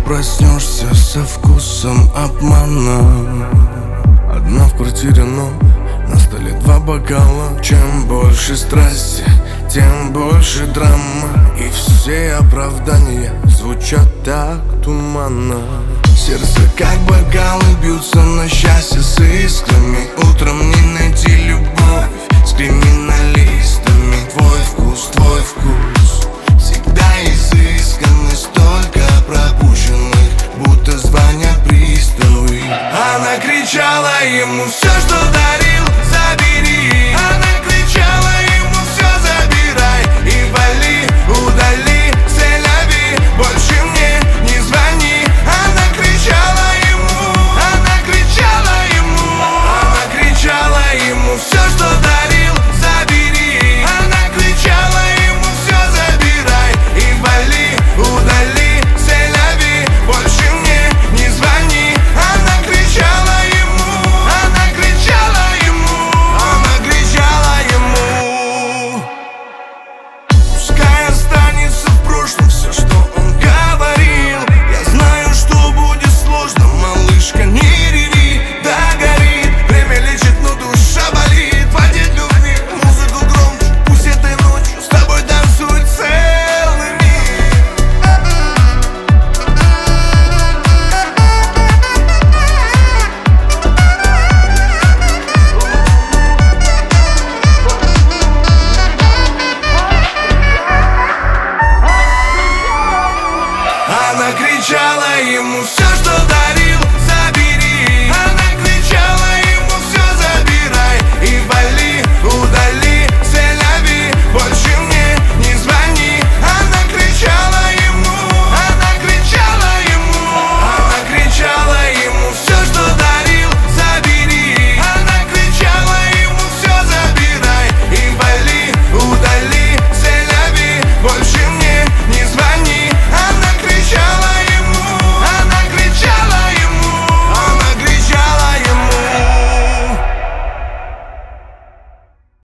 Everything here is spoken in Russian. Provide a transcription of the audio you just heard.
проснешься со вкусом обмана. Одна в квартире, но на столе два бокала. Чем больше страсти, тем больше драма. И все оправдания звучат так туманно. Сердце как бокалы бьются на счастье с искрами. Утром не найти любовь с криминалистами. Твой вкус всегда изысканный. Столько пропущенных, будто звонят приставы. Она кричала ему: все, что дарил, забери. Она кричала ему: все забирай и вали, удали, селяви, больше мне не звони. Она кричала ему, она кричала ему, она кричала ему: все, что дарил, забери. Она кричала ему: все забирай и вали, удали, селяви, больше мне не звони. Она кричала ему, она кричала ему, она кричала ему. Пускай останется в прошлом все, что он говорил. Я знаю, что будет сложно, малышка, не реви. Да, горит, время лечит, но душа болит. Хватит любви, музыку громче, пусть этой ночью с тобой танцует целый мир. Она кричала ему: все, что дарил,